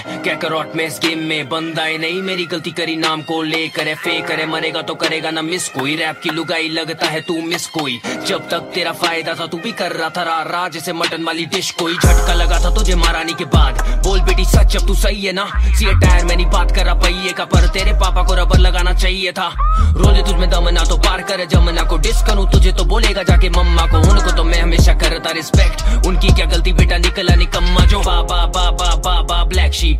क्या करॉट में इस गेम में बंदा है नहीं, मेरी गलती करी नाम को ले करे फेक करे, मरेगा तो करेगा ना मिस कोई, रैप की लुगाई लगता है तू मिस कोई, जब तक तेरा फायदा था तू भी कर रहा था रा जैसे मटन वाली डिश कोई, झटका लगा था तुझे मारानी के बाद, बोल बेटी सच अब तू सही है ना, सी टायर में नहीं बात कर रहा पहिए का, पर तेरे पापा को रबर लगाना चाहिए था, रोजे तुझ में दमना तो पार करे जमना को, डिस करूं तुझे तो बोलेगा जाके मम्मा को, उनको तो मैं हमेशा करता रिस्पेक्ट, उनकी क्या गलती बेटा निकला निकम्मा जो, बा बा बा बा बा बा ब्लैक शीप